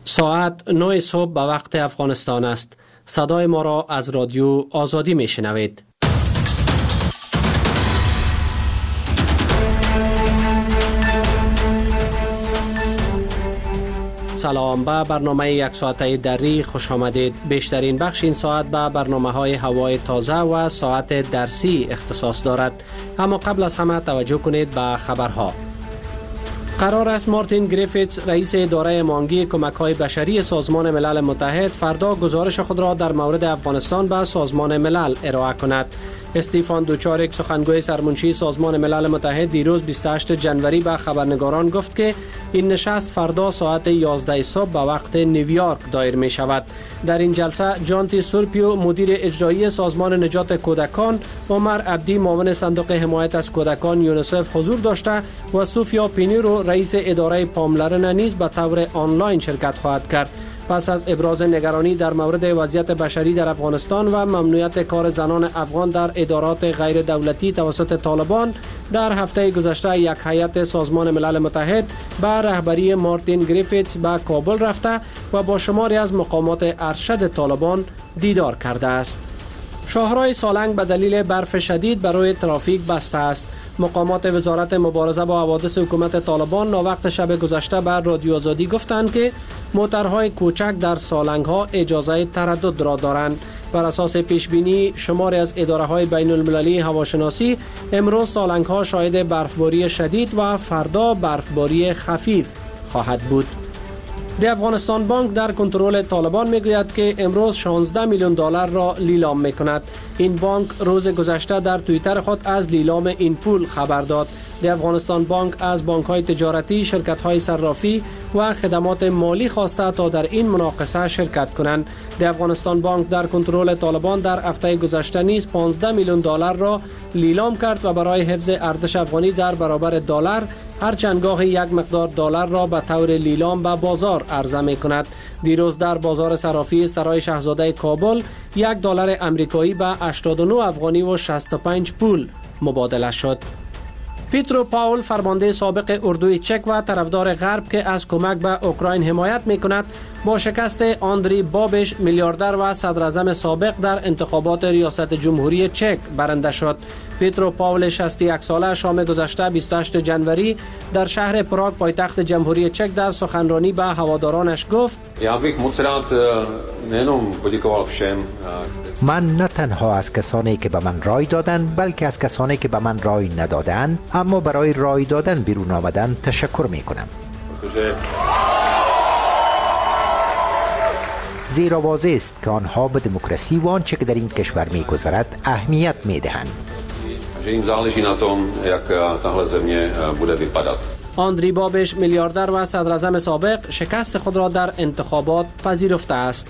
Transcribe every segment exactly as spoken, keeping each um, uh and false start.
ساعت نه صبح به وقت افغانستان است. صدای ما را از رادیو آزادی می شنوید. سلام، به برنامه یک ساعته دری خوش آمدید. بیشترین بخش این ساعت به برنامه های هوای تازه و ساعت درسی اختصاص دارد. اما قبل از همه توجه کنید به خبرها. قرار است مارتین گریفیتس، رئیس اداره مانگی کمک‌های بشری سازمان ملل متحد، فردا گزارش خود را در مورد افغانستان به سازمان ملل ارائه کند. استیفان دوچاریک، سخنگوی سرمنشی سازمان ملل متحد، دیروز بیست و هشتم ژانویه به خبرنگاران گفت که این نشست فردا ساعت یازده صبح به وقت نیویورک دایر می شود. در این جلسه جانتی سورپیو، مدیر اجرایی سازمان نجات کودکان، عمر عبدی، معاون صندوق حمایت از کودکان یونیسف حضور داشته و سوفیا پینیرو، رئیس اداره پاملرن، نیز به طور آنلاین شرکت خواهد کرد. پس از ابراز نگرانی در مورد وضعیت بشری در افغانستان و ممنوعیت کار زنان افغان در ادارات غیر دولتی توسط طالبان، در هفته گذشته یک هیئت سازمان ملل متحد به رهبری مارتین گریفیتس به کابل رفته و با شماری از مقامات ارشد طالبان دیدار کرده است. شاهراه سالنگ به دلیل برف شدید برای ترافیک بسته است. مقامات وزارت مبارزه با حوادث حکومت طالبان ناوقت شب گذشته بر رادیو آزادی گفتند که موترهای کوچک در سالنگ ها اجازه تردد را دارند. بر اساس پیش بینی شماری از اداره های بین المللی هواشناسی، امروز سالنگ ها شاهد برفباری شدید و فردا برفباری خفیف خواهد بود. دی افغانستان بانک در کنترل طالبان میگوید که امروز شانزده میلیون دلار را لیلام میکند. این بانک روز گذشته در توییتر خود از لیلام این پول خبر داد. دی افغانستان بانک از بانک‌های تجارتی، شرکت‌های صرافی و خدمات مالی خواسته تا در این مناقصه شرکت کنند. دی افغانستان بانک در کنترل طالبان در هفته گذشته نیز پانزده میلیون دلار را لیلام کرد و برای حفظ ارزش افغانی در برابر دلار هر چند گاه یک مقدار دلار را به طور لیلام به بازار عرضه می کند. دیروز در بازار صرافی سرای شاهزاده کابل یک دلار امریکایی به هشتاد و نه افغانی و شصت و پنج پول مبادله شد. پیترو پاول، فرمانده سابق اردوی چک و طرفدار غرب که از کمک به اوکراین حمایت می کند، با شکست آندری بابش، میلیاردر و صدر اعظم سابق، در انتخابات ریاست جمهوری چک برنده شد. پیترو پاول، شصت و یک ساله، شام گذشته بیست و هشتم ژانویه در شهر پراگ، پایتخت جمهوری چک، در سخنرانی به هوادارانش گفت: من نه تنها از کسانی که به من رای دادند، بلکه از کسانی که به من رای ندادند اما برای رای دادن بیرون آمدن تشکر می کنم. زیرا واضح است که آنها به دموکراسی و آنچه که در این کشور می گذرد اهمیت می دهند. آندری بابش، میلیاردر و صدر اعظم سابق، شکست خود را در انتخابات پذیرفته است.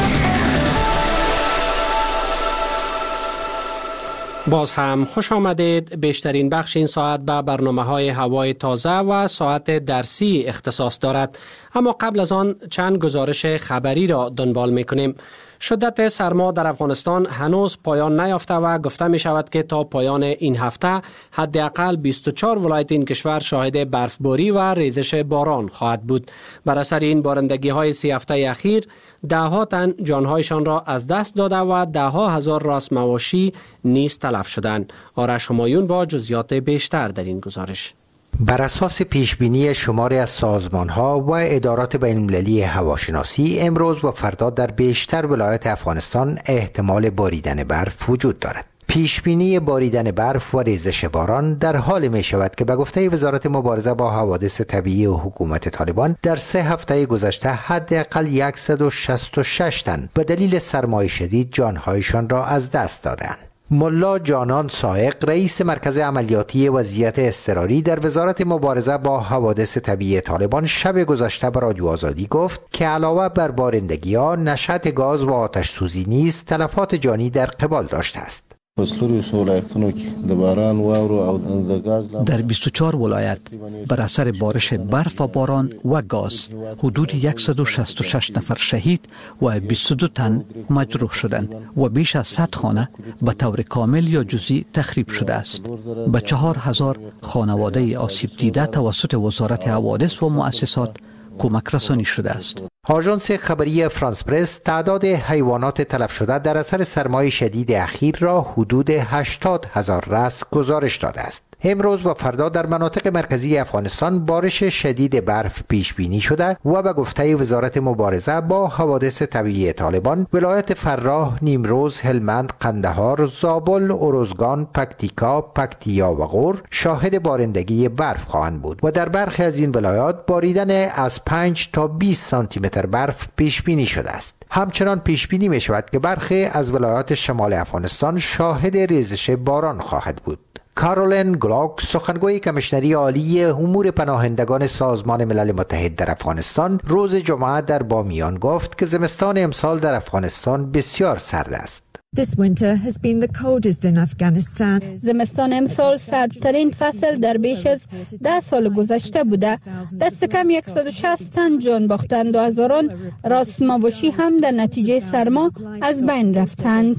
باز هم خوش آمدید. بیشترین بخش این ساعت به برنامه های هوای تازه و ساعت درسی اختصاص دارد. اما قبل از آن چند گزارش خبری را دنبال می کنیم. شدت سرما در افغانستان هنوز پایان نیافته و گفته می شود که تا پایان این هفته حداقل بیست و چهار ولایت این کشور شاهد برفباری و ریزش باران خواهد بود. بر اثر این بارندگی های سی هفته اخیر، ده ها تن جانهایشان را از دست داده و ده ها هزار راس مواشی نیز تلف شدند. آرش همایون با جزئیات بیشتر در این گزارش. بر اساس پیشبینی شماری از سازمان‌ها و ادارات بین‌المللی هواشناسی، امروز و فردا در بیشتر ولایات افغانستان احتمال باریدن برف وجود دارد. پیشبینی باریدن برف و ریزش باران در حال می شود که به گفته وزارت مبارزه با حوادث طبیعی و حکومت طالبان، در سه هفته گذشته حداقل صد و شصت و شش تن به دلیل سرمای شدید جانهایشان را از دست دادند. ملا جانان سائق، رئیس مرکز عملیاتی وضعیت اضطراری در وزارت مبارزه با حوادث طبیعی طالبان، شب گذشته به رادیو آزادی گفت که علاوه بر بارندگی‌ها، نشأت گاز و آتش سوزی نیز تلفات جانی در قبال داشته است. در بیست و چهار ولایت بر اثر بارش برف و باران و گاز حدود صد و شصت و شش نفر شهید و بیست و دو تن مجروح شدند و بیش از صد خانه به طور کامل یا جزئی تخریب شده است. به چهار هزار خانواده آسیب دیده توسط وزارت حوادث و مؤسسات کمک رسانی شده است. آژانس خبری فرانس پرس تعداد حیوانات تلف شده در اثر سرمای شدید اخیر را حدود هشتاد هزار رأس گزارش داده است. امروز و فردا در مناطق مرکزی افغانستان بارش شدید برف پیش بینی شده و به گفته وزارت مبارزه با حوادث طبیعی طالبان، ولایت فراه، نیمروز، هلمند، قندهار، زابل، اروزگان، پکتیکا، پکتیا و غور شاهد بارندگی برف خواهند بود و در برخی از این ولایات باریدن از پنج تا بیست سانتی متر برف پیش بینی شده است. همچنان پیش بینی می شود که برخی از ولایات شمال افغانستان شاهد ریزش باران خواهد بود. کارولین گلاک، سخنگوی کمیشنری عالی امور پناهندگان سازمان ملل متحد در افغانستان، روز جمعه در بامیان گفت که زمستان امسال در افغانستان بسیار سرد است. زمستان امسال سردترین فصل در بیش از ده سال گذشته بوده. دست کم صد و شصت تن جان باختند و هزاران راس ماشی هم در نتیجه سرما از بین رفتند.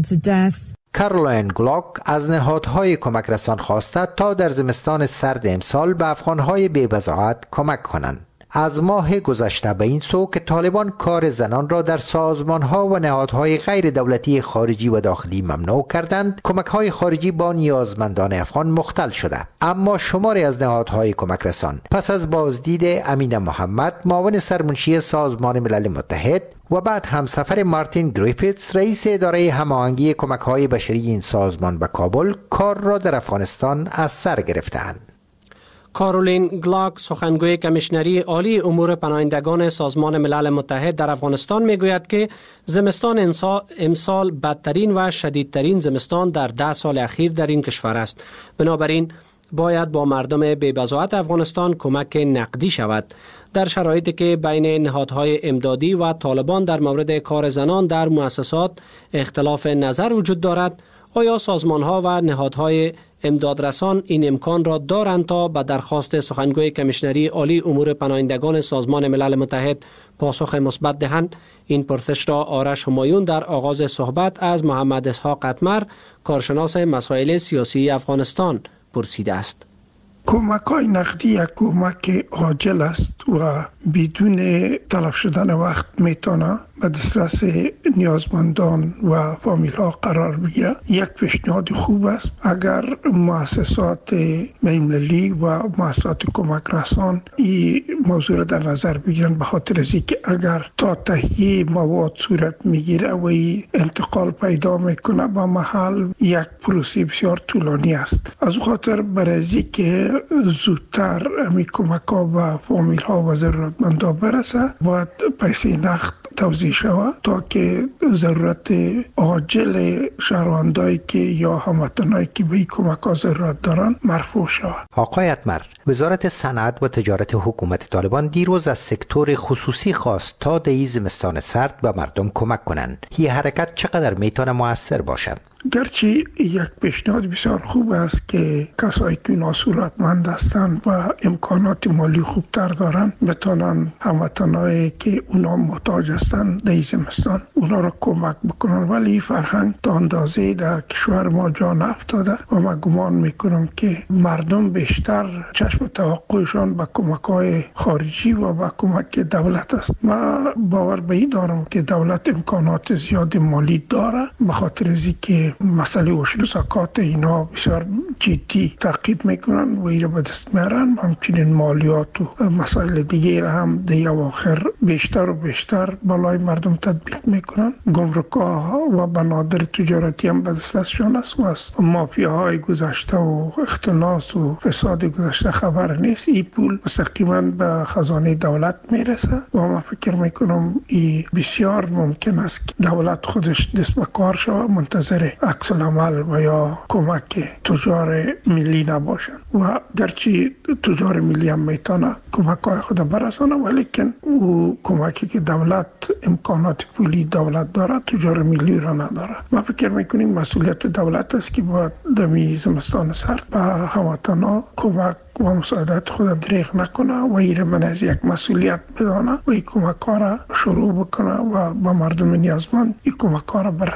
کارولین گلاک از نهادهای کمک رسان خواسته تا در زمستان سرد امسال به افغانهای بی‌بضاعت کمک کنند. از ماه گذشته به این سو که طالبان کار زنان را در سازمانها و نهادهای غیر دولتی خارجی و داخلی ممنوع کردند، کمک‌های خارجی با نیازمندان افغان مختل شده. اما شماری از نهادهای کمک رسان پس از بازدید امین محمد، معاون سرمنشی سازمان ملل متحد و بعد همسفر مارتین گریفیتس، رئیس اداره هماهنگی کمک‌های بشری این سازمان به کابل، کار را در افغانستان از سر گرفتند. کارولین گلاک، سخنگوی کمیشنری عالی امور پناهندگان سازمان ملل متحد در افغانستان میگوید که زمستان امسال بدترین و شدیدترین زمستان در ده سال اخیر در این کشور است. بنابراین باید با مردم بی‌بضاعت افغانستان کمک نقدی شود. در شرایطی که بین نهادهای امدادی و طالبان در مورد کار زنان در مؤسسات اختلاف نظر وجود دارد، آیا سازمان‌ها و نهادهای امدادرسان این امکان را دارند تا به درخواست سخنگوی کمیشنری عالی امور پناهندگان سازمان ملل متحد پاسخ مثبت دهند؟ این پرسش را آرش همایون در آغاز صحبت از محمد اسحاق قطمر، کارشناس مسائل سیاسی افغانستان، پرسیده است. کمک های نقدی یک کمک عاجل است و بدون تلف شدن وقت میتونه به دسترس نیازمندان و فامیل ها قرار بگیره. یک پیشنهاد خوب است اگر مؤسسات بین‌المللی و مؤسسات کمک رسان این موضوع را در نظر بگیرن، به خاطر از اینکه اگر تا تهیه مواد صورت میگیره و انتقال پیدا میکنه به محل، یک پروسه بسیار طولانی است. از خاطر برای که زودتر می کمک ها و فامیل ها و ضرورتمندا برسه، باید پیسه نقد توزیع شود تا که ضرورت عاجل شهروندایی که یا هموطنایی که به این کمک ها ضرورت دارن مرفوع شود. آقای اتمر، وزارت صنعت و تجارت حکومت طالبان دیروز از سکتور خصوصی خواست تا در این زمستان سرد به مردم کمک کنند. این حرکت چقدر میتونه مؤثر باشه؟ گرچه یک پیشنهاد بسیار خوب است که کسایی که ناصورتمند هستند و امکانات مالی خوبتر دارن بتونن هموطنایی که اونا محتاج هستند در زمستان اونا را کمک بکنن، ولی فرهنگ تا اندازه در کشور ما جا نافتاده و من گمان میکنم که مردم بیشتر چشم توقعشان به کمک‌های خارجی و به کمک دولت است. من باور به این دارم که دولت امکانات زیاد مالی داره، به خاطر از اینکه مسئله وشل زکات اینا بسیار جدی تعقیب میکنن و اینا به دست میارن. همچنین مالیات و مسائل دیگه هم در اواخر بیشتر و بیشتر بالای مردم تطبیق میکنن. گمرک‌ها و بنادر تجارتی هم به دستشان است و از مافیاهای گذشته و اختلاس و فساد گذشته خبر نیست. این پول مستقیما به خزانه دولت میرسه و من فکر میکنم این بسیار ممکن است که دولت خودش دست به کار شود، منتظر عکس العمل و یا کمک تجار ملی نباشن. و گرچه تجار ملی هم میتونه کمک های خود برسانه، ولیکن او کمکی که دولت امکانات پولی دولت داره تجار ملی را نداره. ما فکر میکنیم مسئولیت دولت است که باید دمی زمستان سرد به هموطنان کمک و مساعدت خود دریغ نکنه و ایره من از یک مسئولیت بدانه و این کمک ها را شروع بکنه و با مردم نیازمند این کمک ها را برسانه.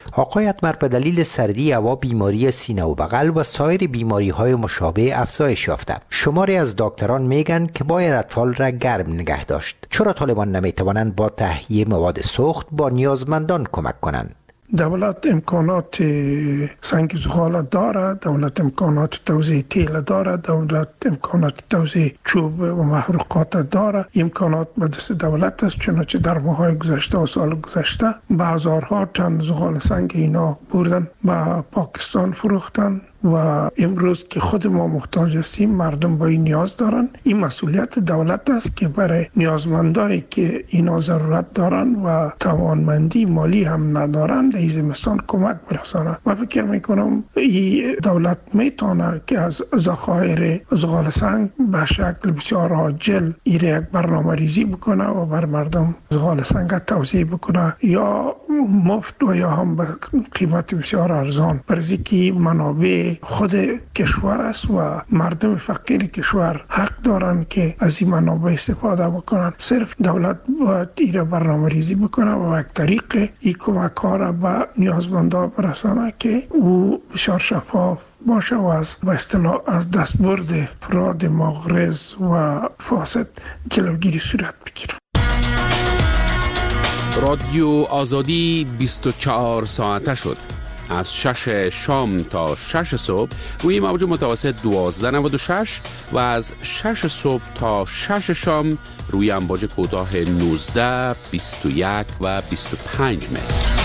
آقای اتمر به دلیل سردی هوا، بیماری سینه و بغل و سایر بیماری های مشابه افزایش یافته. شماری از دکتران میگن که باید اطفال را گرم نگه داشت. چرا طالبان نمیتوانند با تهیه مواد سوخت با نیازمندان کمک کنند؟ دولت امکانات سنگ زغال دارد، دولت امکانات توزیع تیل دارد، دولت امکانات توزیع چوب و محروقات دارد. امکانات به دست دولت است، چنانچه در ماهای گذشته و سال گذشته بازارها تن زغال سنگ اینا بردن به پاکستان فروختن و امروز که خود ما محتاج هستیم، مردم با این نیاز دارن. این مسئولیت دولت است که برای نیازمندایی که اینا ضرورت دارن و توانمندی مالی هم ندارن در زمستان کمک برسانه. من فکر میکنم این دولت میتونه که از ذخایر زغال سنگ به شکل بسیار عاجل این یک برنامه ریزی بکنه و بر مردم زغال سنگ توزیع بکنه، یا مفت و یا هم به قیمت بسیار ارزان، برای که منابع خود کشور است و مردم فقیر کشور حق دارن که از این منابع استفاده بکنن. صرف دولت باید این برنامه ریزی بکنه و یک طریق این کمک ها را به نیازمندان برسانه که او بسیار شفاف باشه و از به اصطلاح از دستبرد افراد مغرض و فاسد جلوگیری صورت بگیره. رادیو آزادی بیست و چهار ساعته شد. از شش شام تا شش صبح روی موج متوسط دوازده نود و شش و از شش صبح تا شش شام روی امواج کوتاه نوزده، بیست و یک و بیست و پنج متر.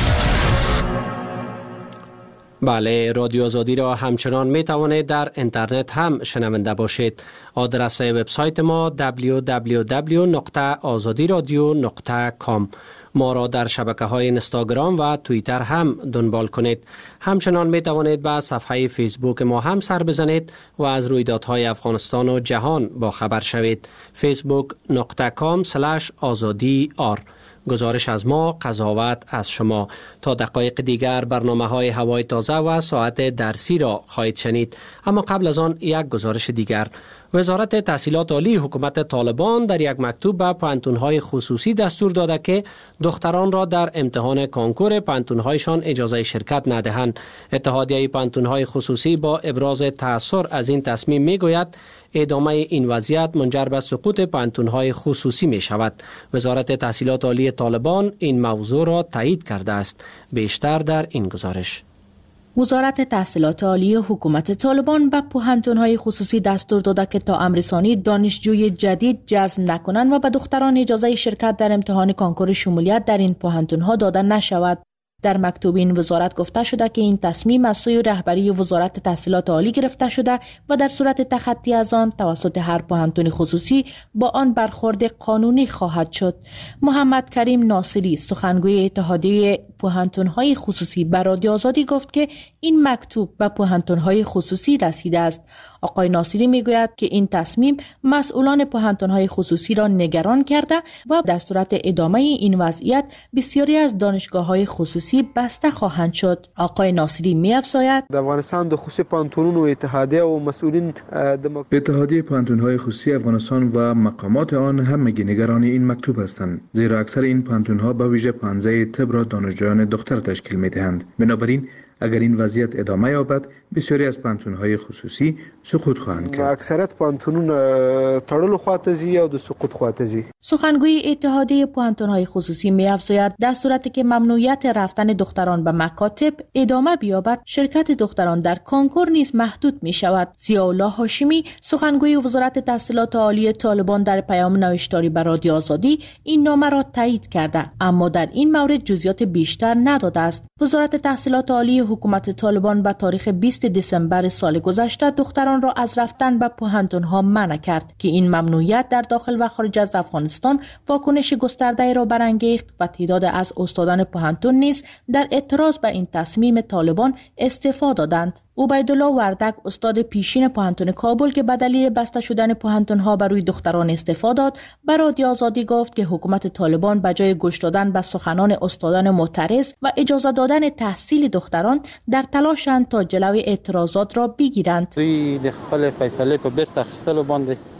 بله، رادیو آزادی را همچنان می توانید در اینترنت هم شنونده باشید. آدرس وبسایت ما دبلیو دبلیو دبلیو نقطه آزادی رادیو نقطه کام. ما را در شبکه های اینستاگرام و توییتر هم دنبال کنید. همچنان می توانید به صفحه فیسبوک ما هم سر بزنید و از رویدادهای افغانستان و جهان با خبر شوید. فیسبوک نقطه کام سلش آزادی آر. گزارش از ما، قضاوت از شما. تا دقایق دیگر برنامه های هوای تازه و ساعت درسی را خواهید شنید. اما قبل از آن یک گزارش دیگر. وزارت تحصیلات عالی حکومت طالبان در یک مکتوب به پانتون‌های خصوصی دستور داده که دختران را در امتحان کانکور پانتون‌هایشان اجازه شرکت ندهند. اتحادیه پانتون‌های خصوصی با ابراز تأثر از این تصمیم می‌گوید ادامه این وضعیت منجر به سقوط پانتون‌های خصوصی می شود. وزارت تحصیلات عالی طالبان این موضوع را تایید کرده است. بیشتر در این گزارش. وزارت تحصیلات عالی حکومت طالبان به پوهنتون‌های خصوصی دستور داده که تا امررسانی دانشجوی جدید جذب نکنند و به دختران اجازه شرکت در امتحان کانکور شمولیت در این پوهنتون‌ها داده نشود. در مکتوب این وزارت گفته شده که این تصمیم از سوی رهبری وزارت تحصیلات عالی گرفته شده و در صورت تخطی از آن توسط هر پوهنتون خصوصی با آن برخورد قانونی خواهد شد. محمد کریم ناصری، سخنگوی اتحادیه پوهنتون‌های خصوصی، به رادیو آزادی گفت که این مکتوب به پوهنتون‌های خصوصی رسیده است. آقای ناصری میگوید که این تصمیم مسئولان پوهنتون‌های خصوصی را نگران کرده و در صورت ادامه این وضعیت بسیاری از دانشگاه‌های خصوصی بسته خواهند شد. آقای ناصری می‌افزاید در افغانستان د خصوصي پوهنتونونو اتحادیه و مسئولین اتحادیه پوهنتون‌های خصوصی افغانستان و مقامات آن همگی نگران این مکتوب هستند، زیرا اکثر این پوهنتون‌ها به ویژه پانزه طب را دانشجویان دختر تشکیل می‌دهند. بنابراین اگر این وضعیت ادامه یابد بسیاری از پوهنتون‌های خصوصی سقوط خواهند کرد. اکثریت پوهنتونون تړلو خواته ځي او د سقوط خواته ځي. سخنگوی اتحادیه پوهنتون‌های خصوصی می‌افزاید در صورتی که ممنوعیت رفتن دختران به مکاتب ادامه بیابد، شرکت دختران در کانکور نیز محدود می‌شود. ضیاءالله هاشمی، سخنگوی وزارت تحصیلات عالی طالبان، در پیام نوشتاری به رادیو آزادی این نامه را تایید کرده، اما در این مورد جزئیات بیشتر نداده است. وزارت تحصیلات عالی حکومت طالبان به تاریخ بیست دسامبر سال گذشته دختران را از رفتن به پوهنتون‌ها منع کرد که این ممنوعیت در داخل و خارج از افغانستان واکنش گسترده را برانگیخت و تعداد از استادان پوهنتون نیز در اعتراض به این تصمیم طالبان استعفا دادند. عبیدالله وردک، استاد پیشین پوهنتون کابل که به دلیل بسته شدن پوهنتون‌ها بر روی دختران استعفا داد، به رادیو آزادی گفت که حکومت طالبان به جای گوش دادن به سخنان استادان معترض و اجازه دادن تحصیل دختران در تلاشند تا جلوی اعتراضات را بگیرند. دوی د خپل فیصله په بیرته اخیستلو باندې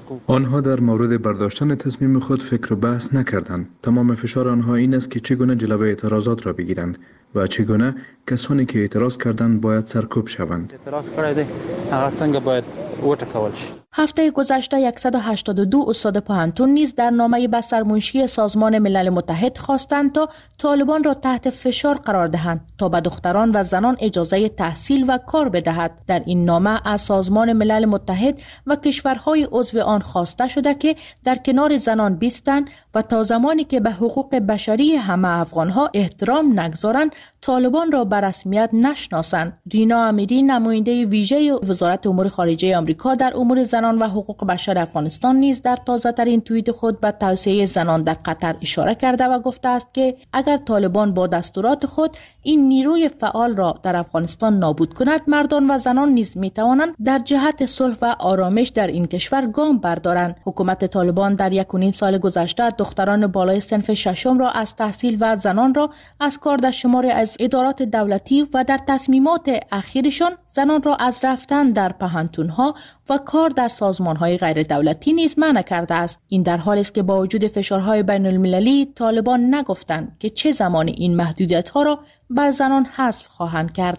آنها در مورد برداشتن تصمیم خود فکر و بحث نکردند. تمام فشار آنها این است که چگونه جلوه اعتراضات را بگیرند و چگونه کسانی که اعتراض کردند باید سرکوب شوند. اعتراض کردند هغه څنګه باید وټکول شي. هفته گذشته صد و هشتاد و دو استاد پوهنتون نیز در نامه به سرمنشی سازمان ملل متحد خواستند تا طالبان را تحت فشار قرار دهند تا به دختران و زنان اجازه تحصیل و کار بدهد. در این نامه از سازمان ملل متحد و کشورهای عضو آن خواسته شده که در کنار زنان بیستند و تا زمانی که به حقوق بشری همه افغانها احترام نگذارند طالبان را به رسمیت نشناسند. رینا امیری نماینده ویژه وزارت امور خارجه آمریکا در امور زنان و حقوق بشر افغانستان نیز در تازه ترین توییت خود به توسعه زنان در قطر اشاره کرده و گفته است که اگر طالبان با دستورات خود این نیروی فعال را در افغانستان نابود کند، مردان و زنان نیز می توانند در جهت صلح و آرامش در این کشور گام بردارند. حکومت طالبان در یک و نیم سال گذشته دختران بالای صنف ششم را از تحصیل و زنان را از کار در شماری از ادارات دولتی و در تصمیمات اخیرشان زنان را از رفتن در پوهنتون‌ها و کار در سازمان‌های غیر دولتی نیز منع کرده است. این در حالی است که با وجود فشارهای بین المللی طالبان نگفتند که چه زمان این محدودیت‌ها را بر زنان حذف خواهند کرد.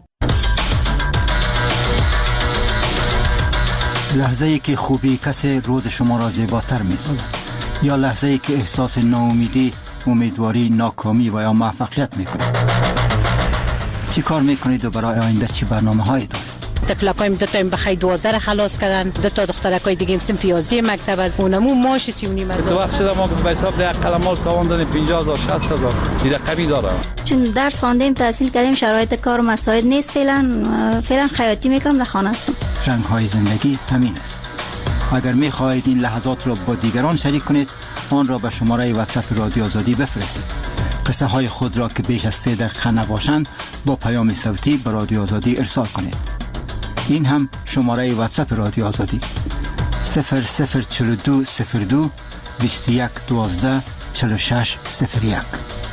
لحظه‌ای که خوبی کسی روز شما را زیباتر می‌سازد یا لحظه‌ای که احساس ناامیدی، امیدواری، ناکامی و یا موفقیت می‌کنید. چی کار می‌کنید و برای آینده چی برنامه‌هایی دارید؟ تفلقایم دو تا ام بخای دوازده خلاص کردن، دو تا دخترکای دیگه صنف یازده مکتب از اونمو ماش سی و نیم هزار. تو وقت شده ما به حساب ده قلمات تواندن پنجاه هزار شصت هزار دیگه قوی داره. چون درس خواندیم تحصیل کردیم شرایط کار مساعد نیست، فعلا فعلا خیاطی میکنم در خانه هستم. رنگ‌های زندگی همین است. اگر می‌خواهید این لحظات را با دیگران شریک کنید، آن را به شماره واتساپ رادیو آزادی بفرستید. قصه های خود را که بیش از سه دقیقه نباشند با پیام صوتی به رادیو آزادی ارسال کنید. این هم شماره واتساپ رادیو آزادی صفر صفر چهل و دو صفر دو بیست و یک دوازده چهل و شش صفر یک.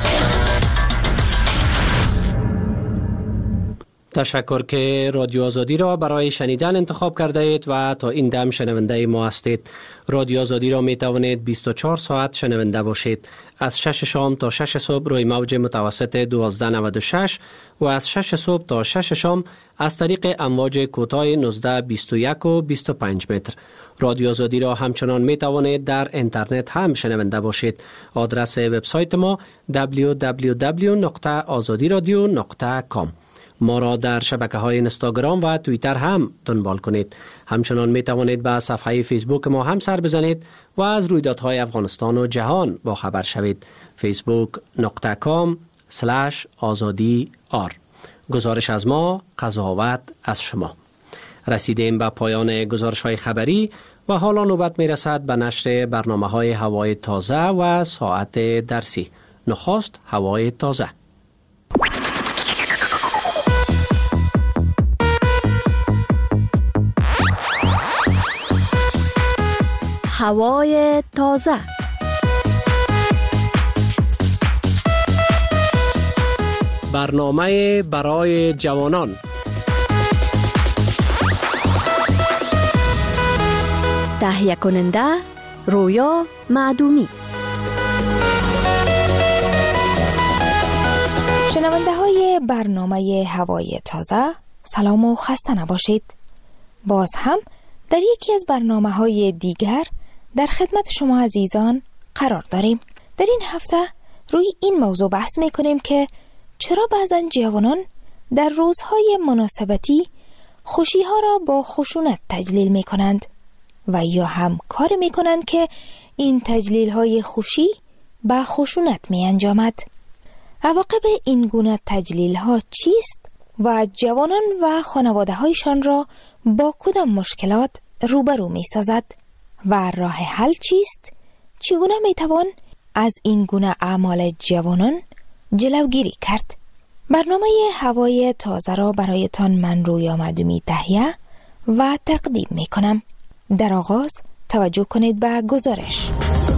تشکر که رادیو آزادی را برای شنیدن انتخاب کرده اید و تا این دم شنونده ما هستید. رادیو آزادی را می توانید بیست و چهار ساعت شنونده باشید. از شش شام تا شش صبح روی موج متوسط دوازده نود و شش و از شش صبح تا شش شام از طریق امواج کوتاه نوزده بیست و یک و بیست و پنج متر. رادیو آزادی را همچنان می توانید در اینترنت هم شنونده باشید. آدرس وبسایت ما دبلیو دبلیو دبلیو نقطه آزادی رادیو نقطه کام. ما را در شبکه های اینستاگرام و توییتر هم دنبال کنید. همچنان می توانید به صفحه فیسبوک ما هم سر بزنید و از رویدادهای افغانستان و جهان با خبر شوید. فیسبوک نقطه کام سلش آزادی آر. گزارش از ما، قضاوت از شما. رسیدیم به پایان گزارش های خبری و حالا نوبت می رسد به نشر برنامه های هوای تازه و ساعت درسی. نخست هوای تازه. هوای تازه. برنامه برای جوانان. تهیه کننده رویا معدومی. شنونده های برنامه هوای تازه، سلام و خسته نباشید. باز هم در یکی از برنامه های دیگر در خدمت شما عزیزان قرار داریم. در این هفته روی این موضوع بحث می کنیم که چرا بعضا جوانان در روزهای مناسبتی خوشی ها را با خشونت تجلیل می کنند و یا هم کار می کنند که این تجلیل های خوشی با خشونت می انجامد. عواقب این گونه تجلیل ها چیست و جوانان و خانواده هایشان را با کدام مشکلات روبرو می سازد و راه حل چیست؟ چگونه می توان از این گونه اعمال جوانان جلوگیری کرد؟ برنامه هوای تازه را برایتان من رویا معدومی تهیه و تقدیم می کنم. در آغاز توجه کنید به گزارش.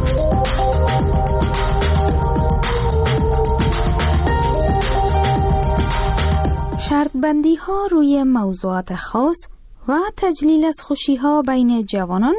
شرط بندی ها روی موضوعات خاص و تجلیل از خوشی ها بین جوانان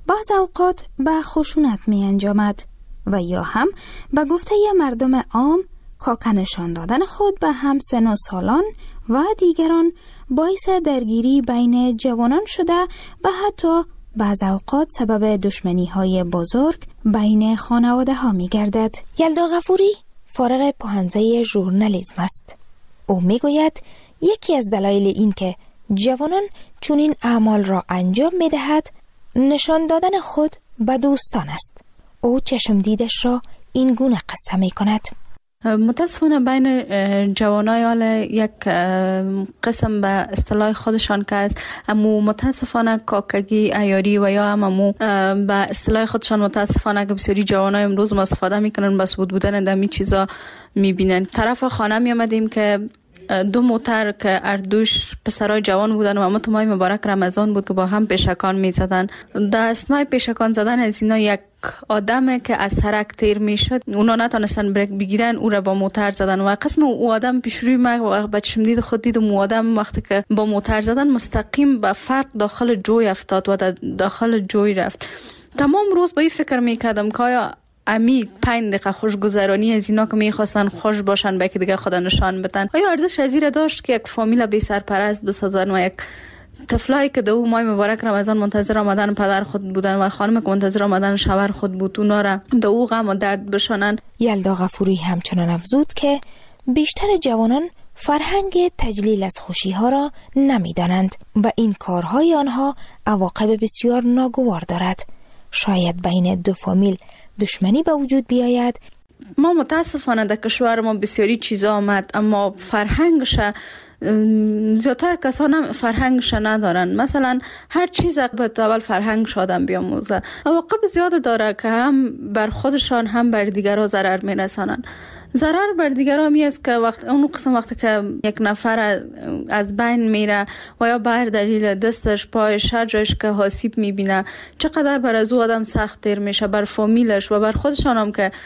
بعض اوقات به خشونت می انجامد و یا هم به گفته مردم عام کاک نشان دادن خود به هم سن و سالان و دیگران باعث درگیری بین جوانان شده و حتی بعض اوقات سبب دشمنی های بزرگ بین خانواده ها می گردد. یلدا غفوری فارغ پوهنځی ژورنالیسم است. او می گوید یکی از دلایل این که جوانان چنین اعمال را انجام می دهد نشان دادن خود به دوستان است. او چشم دیدش را این گونه قصه می کند. متاسفانه بین جوانای حال یک قسم به اصطلاح خودشان که است، اما متاسفانه کاکگی عیاری و یا هم امو به اصطلاح خودشان متاسفانه که بسیاری جوانای امروز ما استفاده میکنن بس بود بودن دمی چیزا میبینن. طرف خانه می آمدیم که دو موتر که اردوش پسرای جوان بودن و اما تو ماه مبارک رمضان بود که با هم پیشکان میزدن. در اثنای پیشکان زدن از اینا یک آدم که از سرک تیر میشد، اونا نتونستن بریک بگیرن، او را با موتر زدن و قسم او آدم پیش روی ما با چشم دید خود دید و آدم وقتی که با موتر زدن مستقیم به فرق داخل جوی افتاد و داخل جوی رفت. تمام روز با این فکر میکردم که آیا امی پنج دقیقه خوشگذرانی از اینا که میخواستن خوش باشن به که دیگه خدا نشان بدن، آیا ارزش از این داشت که یک فامیل بی سرپرست بسازن و یک طفلایی که دو ماه مبارک رمضان منتظر آمدن پدر خود بودن و خانم که منتظر آمدن شوهر خود بود اونا را دو غم و درد بشانن؟ یلدا غفوری همچنان افزود که بیشتر جوانان فرهنگ تجلیل از خوشی ها را نمیدانند و این کارهای آنها عواقب بسیار ناگوار دارد. شاید بین دو فامیل دشمنی به وجود بیاید. ما متاسفانه در کشور ما بسیاری چیزا آمد اما فرهنگش زیادتر کسان فرهنگش ندارن. مثلا هر چیز باید اول فرهنگش آدم بیاموزه. عواقب زیاد داره که هم بر خودشان هم بر دیگران ضرر میرسانن. ضرر بر دیگران می است که وقت اون قسم وقتی که یک نفر از بین میره و یا بر دلیل دستش پایش هر جایش که آسیب میبینه چقدر بر از او آدم سخت تیر میشه، بر فامیلش و بر خودشان هم که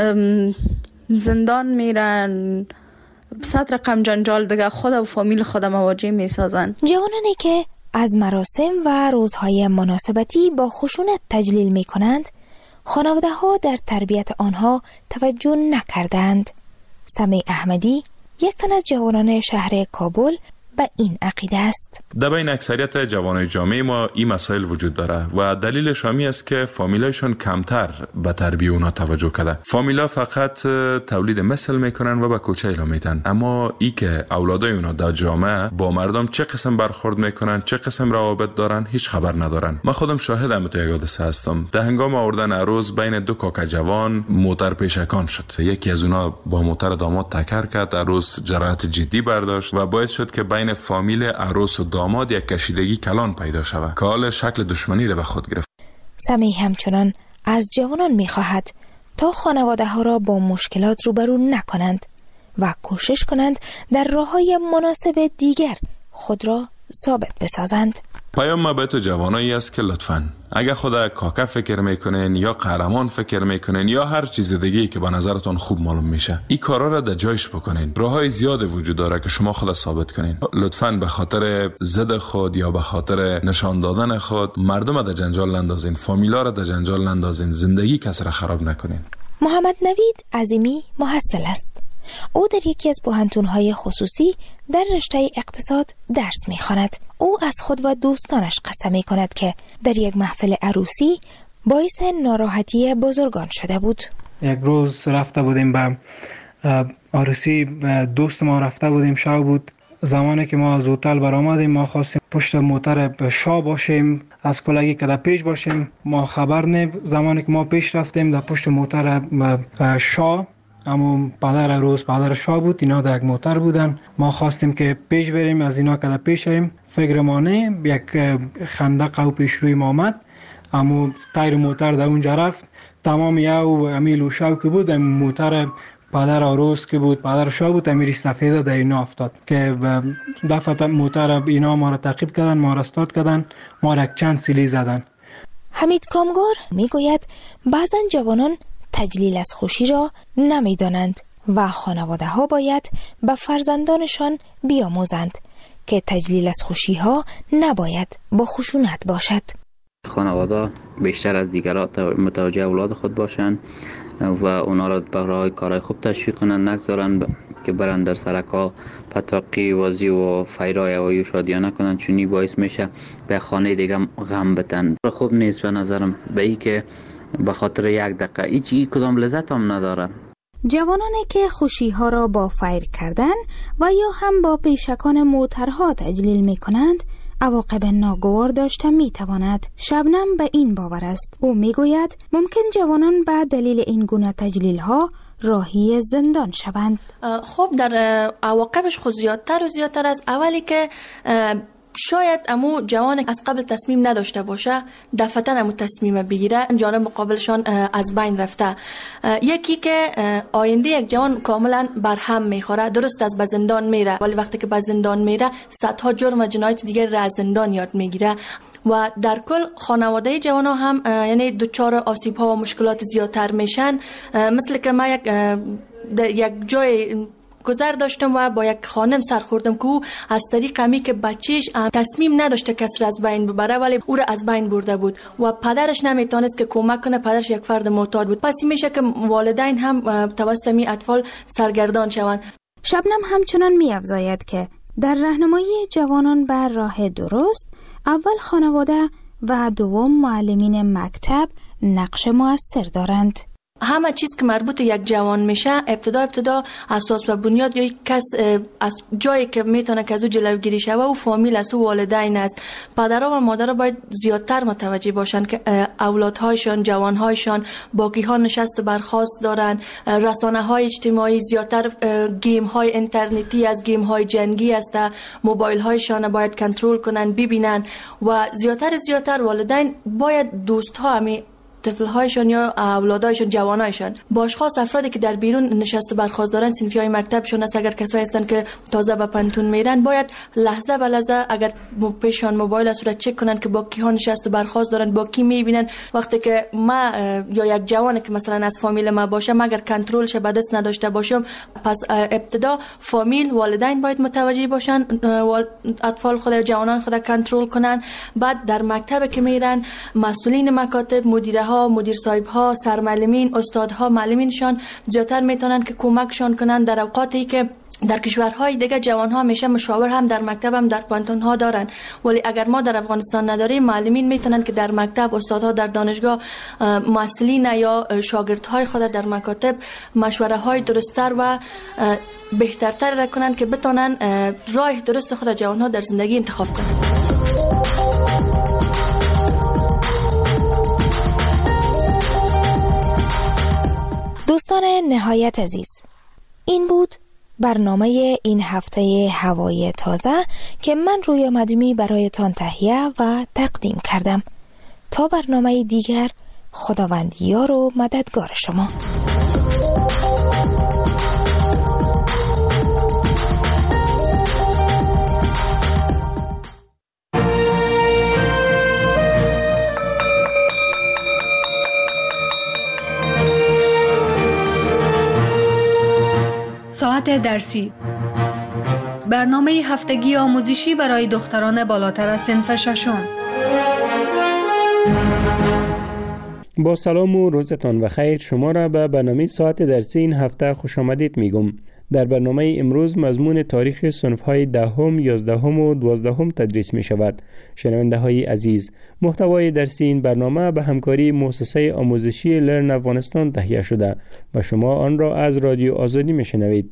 زندان میرن، صد رقم جنجال دیگه خود و فامیل خود مواجه میسازن. جوانانی که از مراسم و روزهای مناسبتی با خشونت تجلیل میکنند خانواده ها در تربیت آنها توجه نکردند. سمیع احمدی یک تن از جوانان شهر کابل به این عقیده است. در بین اکثریت جوانای جامعه ما این مسائل وجود داره و دلیلش همی است که فامیلایشون کمتر به تربیت اونا توجه کرده. فامیلا فقط تولید مثل میکنن و به کوچه اعلام میتن، اما ای که اولادای اونا در جامعه با مردم چه قسم برخورد میکنن، چه قسم روابط دارن، هیچ خبر ندارن. من خودم شاهدم تو یک حادثه هستم. در هنگام آوردن عروس بین دو کاک جوان موتر پیشکان شد. یکی از اونا با موتر داماد تکر کرد، عروس جراحت جدی برداشت و باعث شد که بین فامیل عروس و داماد یک کشیدگی کلان پیدا شود که حال شکل دشمنی را به خود گرفت. سمیع همچنان از جوانان می‌خواهد تا خانواده ها را با مشکلات روبرو نکنند و کوشش کنند در راه‌های مناسب دیگر خود را ثابت بسازند. پیام ما به تو جوانایی است که لطفاً اگر خدا کاکا فکر میکنین یا قهرمان فکر میکنین یا هر چیز دیگه‌ای که به نظرتون خوب معلوم میشه، این کارا را در جایش بکنین. راههای زیاد وجود داره که شما خود ثابت کنین. لطفاً به خاطر ضد خود یا به خاطر نشان دادن خود مردم را در جنجال نندازین، فامیلا را در جنجال نندازین، زندگی کس را خراب نکنین. محمد نوید عظیمی محصل است. او در یکی از پوهنتون‌های خصوصی در رشته اقتصاد درس می‌خواند. او از خود و دوستانش قصه می‌کند که در یک محفل عروسی باعث ناراحتی بزرگان شده بود. یک روز رفته بودیم به عروسی دوست ما، رفته بودیم شب بود. زمانی که ما از هتل برآمدیم ما خواستیم پشت موتر شاه باشیم، از کلاگی که در پیش باشیم. ما خبر نه، زمانی که ما پیش رفتیم در پشت موتر شاه، اما پدر عروس پدر شاه بود، اینا در یک موتر بودن. ما خواستیم که پیش بریم، از اینا که در پیش ایم فکر ما نه یک خندق او پیش روی ما آمد، اما تایر موتر در اونجا رفت. تمام یو امیل و شو که بود موتر پدر عروس که بود پدر شاه بود امیری سفیده در اینا افتاد که دفعه موتر اینا ما را تعقیب کردن، ما را استارت کردن، ما را یک چند سیلی زدن. حمید کامگار میگوید بعضا جوانان تجلیل از خوشی را نمیدانند و خانواده ها باید به فرزندانشان بیاموزند که تجلیل از خوشی ها نباید با خشونت باشد. خانواده بیشتر از دیگران متوجه اولاد خود باشند و اونا را برای کارهای خوب تشویق کنند، نگذارن که برن در سرکا پتاقی وازی و فیرای هوایی و شادیانه کنند، چونی باعث میشه به خانه دیگه غم بتن. خوب نیست به نظرم، به ای که به خاطر یک دقیقه هیچ کدام لذت هم نداره. جوانانی که خوشی ها را با فیر کردن و یا هم با پیشکان موترها تجلیل می کنند عواقب ناگوار داشته می تواند. شبنم به این باور است. او می گوید ممکن جوانان به دلیل این گونه تجلیل ها راهی زندان شوند. خب در عواقبش خود زیادتر و زیادتر است. اولی که شاید امو جوان از قبل تصمیم نداشته باشه دفعتاً امو تصمیم بگیره، جانب مقابلشان از بین رفته. یکی که آینده یک جوان کاملا برهم میخوره، درست از به زندان میره ولی وقتی که به زندان میره صدها جرم و جنایت دیگه را از زندان یاد میگیره و در کل خانواده جوان ها هم یعنی دچار آسیب ها و مشکلات زیادتر میشن. مثل که ما یک یک جای گذر داشتم و با یک خانم سر خوردم که او از طریق همی که بچهش تصمیم نداشته کسی را از بین ببره ولی او را از بین برده بود و پدرش نمیتونست که کمک کنه، پدرش یک فرد معتاد بود. پس میشه که والدین هم توسط می اطفال سرگردان شوند. شبنم همچنان می‌افزاید که در راهنمایی جوانان بر راه درست اول خانواده و دوم معلمین مکتب نقش مؤثر دارند. همه چیز که مربوط یک جوان میشه ابتدا ابتدا اساس و بنیاد یا کس از جایی که میتونه که از او جلوگیری شوه و فامیل است و والدین است. پدرها و مادرها باید زیادتر متوجه باشن که اولادهایشان، جوانهایشان باقی ها نشست و برخاست دارن. رسانه های اجتماعی زیادتر، گیم های اینترنتی از گیم های جنگی است، موبایل هایشان باید کنترل کنن ببینن و زیادتر زیادتر والدین باید دوست ها همی طفل‌هایشان یا اولادایشان، جوانایشان با اشخاص افرادی که در بیرون نشسته برخاست دارن، صنفی‌های مکتبشون است، اگر کسایی هستن که تازه به پنتون میرن باید لحظه به لحظه اگر پیشان موبایل است را چک کنن که با کی ها نشسته برخاست دارن، با کی میبینن. وقتی که ما یا یک جوانی که مثلا از فامیل ما باشه اگر کنترلش به دست نداشته باشم، پس ابتدا فامیل، والدین باید متوجه باشن، اطفال خود، جوانان خود کنترل کنن. بعد در مکتب که میرن مسئولین مکاتب، مدیر ها، مدیر صاحب ها، سرمعلمین، استادها، معلمینشان زیادتر میتونن که کمکشان کنن در اوقاتی که در کشورهای دیگه جوان ها میشه مشاور هم در مکتب هم در پانتون ها دارن، ولی اگر ما در افغانستان نداریم معلمین میتونن که در مکتب، استادها در دانشگاه، مسئولین یا شاگردهای خود در مکاتب مشوره های درست‌تر و بهترتر را کنن که بتونن راه درست خود جوان ها در زندگی انتخاب کنن. دوستان نهایت عزیز، این بود برنامه این هفته هوای تازه که من رویا مدومی برایتان تهیه و تقدیم کردم. تا برنامه دیگر، خداوند یار و مددگار شما. ساعت درسی، برنامه هفتگی آموزشی برای دختران بالاتر از صنف ششم. با سلام و روزتان بخیر. شما را به برنامه ساعت درسی این هفته خوش آمدید میگم. در برنامه امروز مضمون تاریخ صنف‌های دهم، یازدهم و دوازدهم تدریس می شود. شنونده های عزیز، محتوای درسی این برنامه به همکاری مؤسسه آموزشی لرن افغانستان تهیه شده و شما آن را از رادیو آزادی می شنوید.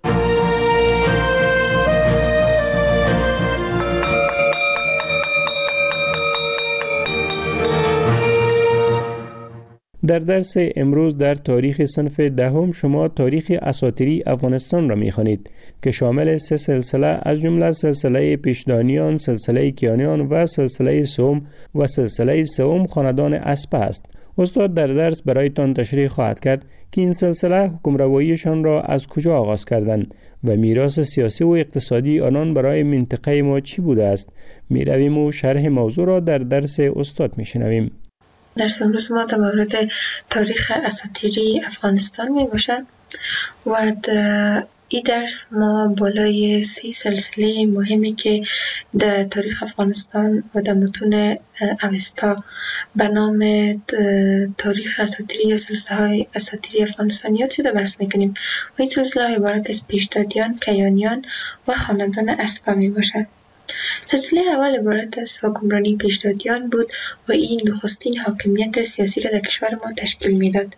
در درس امروز در تاریخ صنف دهم شما تاریخ اساطیری افغانستان را می‌خوانید که شامل سه سلسله از جمله سلسله پیشدانیان، سلسله کیانیان و سلسله سوم و سلسله سوم خاندان اسپه است. استاد در درس برایتان تشریح خواهد کرد که این سلسله حکمرواییشان را از کجا آغاز کردند و میراث سیاسی و اقتصادی آنان برای منطقه ما چی بوده است. می‌رویم و شرح موضوع را در درس استاد می‌شنویم. درس امروز ما در مورد تاریخ اساطیری افغانستان می باشد و این درس ما بالای سی سلسله مهمی که در تاریخ افغانستان و در متون اوستا به نام تاریخ اساطیری یا سلسله های اساطیری افغانستان یاد شده بحث میکنیم و این سلسله های عبارت از پیشدادیان، کیانیان و خاندان اسپا می باشد. سلسله اول عبارت از حکمرانی پیشدادیان بود و این نخستین حاکمیت سیاسی را در کشور ما تشکیل میداد.